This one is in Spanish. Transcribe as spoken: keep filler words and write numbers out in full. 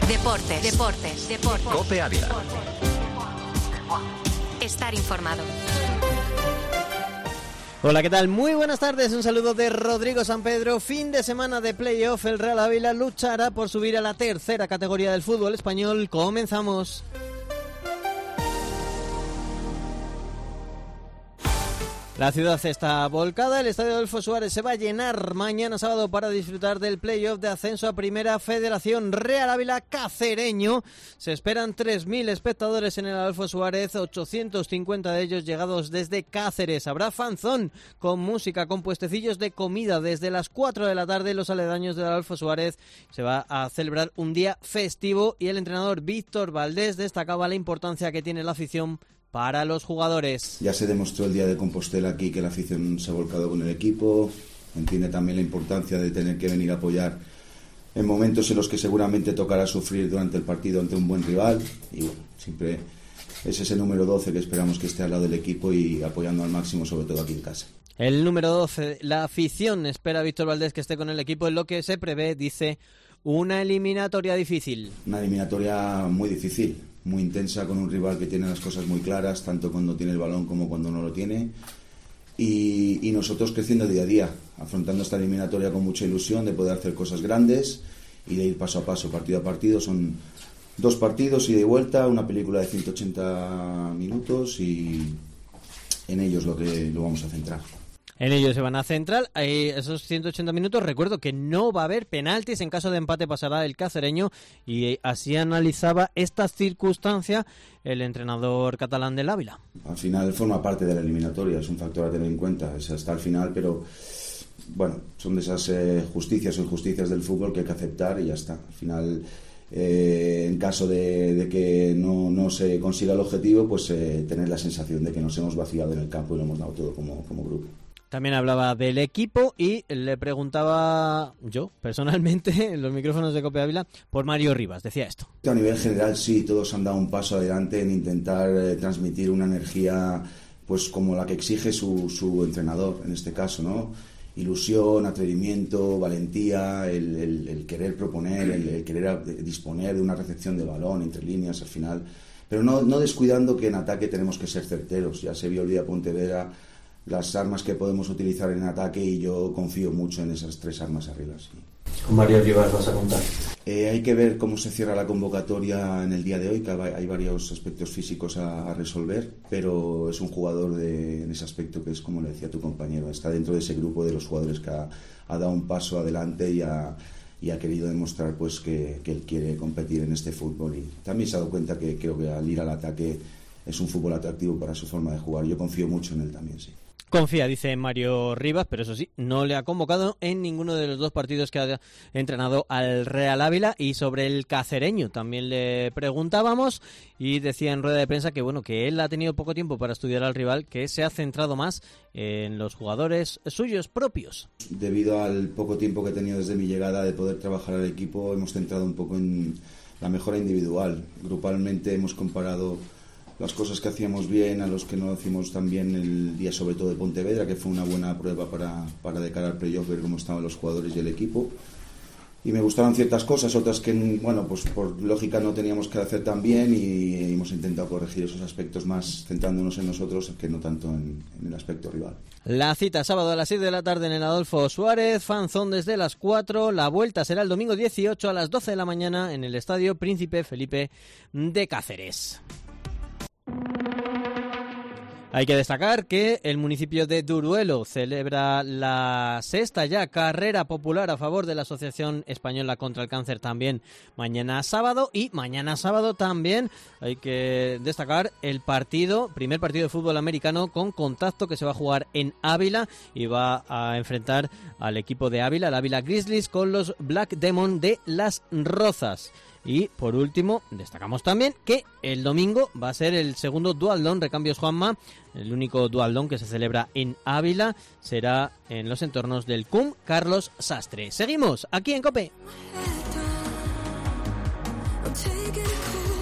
Deportes, deportes, deportes. COPE Ávila. Estar informado. Hola, ¿qué tal? Muy buenas tardes, un saludo de Rodrigo San Pedro. Fin de semana de playoff, el Real Ávila luchará por subir a la tercera categoría del fútbol español. Comenzamos. La ciudad está volcada, el estadio Adolfo Suárez se va a llenar mañana sábado para disfrutar del playoff de ascenso a Primera Federación. Real Ávila Cacereño. Se esperan tres mil espectadores en el Adolfo Suárez, ochocientos cincuenta de ellos llegados desde Cáceres. Habrá fanzón con música, con puestecillos de comida desde las cuatro de la tarde en los aledaños del Adolfo Suárez. Se va a celebrar un día festivo y el entrenador Víctor Valdés destacaba la importancia que tiene la afición para los jugadores. Ya se demostró el día de Compostela aquí que la afición se ha volcado con el equipo, entiende también la importancia de tener que venir a apoyar en momentos en los que seguramente tocará sufrir durante el partido ante un buen rival, y bueno, siempre es ese número doce que esperamos que esté al lado del equipo y apoyando al máximo, sobre todo aquí en casa. El número doce, la afición espera a Víctor Valdés que esté con el equipo en lo que se prevé, dice, una eliminatoria difícil. Una eliminatoria muy difícil, muy intensa, con un rival que tiene las cosas muy claras, tanto cuando tiene el balón como cuando no lo tiene, y, y nosotros creciendo día a día, afrontando esta eliminatoria con mucha ilusión de poder hacer cosas grandes y de ir paso a paso, partido a partido. Son dos partidos, ida y vuelta, una película de ciento ochenta minutos, y en ellos lo que lo vamos a centrar. En ello se van a centrar eh, esos ciento ochenta minutos. Recuerdo que no va a haber penaltis. En caso de empate pasará el cacereño, y eh, así analizaba esta circunstancia el entrenador catalán del Ávila. Al final forma parte de la eliminatoria, es un factor a tener en cuenta, es hasta el final, pero bueno, son de esas eh, justicias o injusticias del fútbol que hay que aceptar y ya está. Al final, eh, en caso de, de que no, no se consiga el objetivo, pues eh, tener la sensación de que nos hemos vaciado en el campo y lo hemos dado todo como, como grupo. También hablaba del equipo y le preguntaba yo, personalmente, en los micrófonos de COPE Ávila, por Mario Rivas. Decía esto. A nivel general, sí, todos han dado un paso adelante en intentar eh, transmitir una energía pues como la que exige su, su entrenador, en este caso, ¿no? Ilusión, atrevimiento, valentía, el, el, el querer proponer, el, el querer disponer de una recepción de balón entre líneas al final, pero no, no descuidando que en ataque tenemos que ser certeros. Ya se vio el día de Pontevedra las armas que podemos utilizar en ataque, y yo confío mucho en esas tres armas arriba. Sí. ¿Con Mario Rivas vas a contar? Eh, hay que ver cómo se cierra la convocatoria en el día de hoy, que hay varios aspectos físicos a, a resolver, pero es un jugador de, en ese aspecto que es, como le decía tu compañero, está dentro de ese grupo de los jugadores que ha, ha dado un paso adelante y ha, y ha querido demostrar pues que, que él quiere competir en este fútbol, y también se ha dado cuenta que creo que al ir al ataque es un fútbol atractivo para su forma de jugar. Yo confío mucho en él también, sí. Confía, dice Mario Rivas, pero eso sí, no le ha convocado en ninguno de los dos partidos que ha entrenado al Real Ávila. Y sobre el cacereño también le preguntábamos, y decía en rueda de prensa que bueno, que él ha tenido poco tiempo para estudiar al rival, que se ha centrado más en los jugadores suyos propios. Debido al poco tiempo que he tenido desde mi llegada de poder trabajar al equipo, hemos centrado un poco en la mejora individual. Grupalmente hemos comparado las cosas que hacíamos bien a los que no hacíamos tan bien el día, sobre todo de Pontevedra, que fue una buena prueba para, para de cara al playoff, ver cómo estaban los jugadores y el equipo. Y me gustaron ciertas cosas, otras que, bueno, pues por lógica no teníamos que hacer tan bien, y hemos intentado corregir esos aspectos más centrándonos en nosotros que no tanto en, en el aspecto rival. La cita sábado a las seis de la tarde en el Adolfo Suárez, fanzón desde las cuatro, la vuelta será el domingo dieciocho a las doce de la mañana en el Estadio Príncipe Felipe de Cáceres. Hay que destacar que el municipio de Duruelo celebra la sexta ya carrera popular a favor de la Asociación Española contra el Cáncer también mañana sábado, y mañana sábado también hay que destacar el partido, primer partido de fútbol americano con contacto que se va a jugar en Ávila, y va a enfrentar al equipo de Ávila, el Ávila Grizzlies, con los Black Demon de Las Rozas. Y por último, destacamos también que el domingo va a ser el segundo Dualdón Recambios Juanma, el único Dualdón que se celebra en Ávila, será en los entornos del C U M Carlos Sastre. Seguimos aquí en COPE.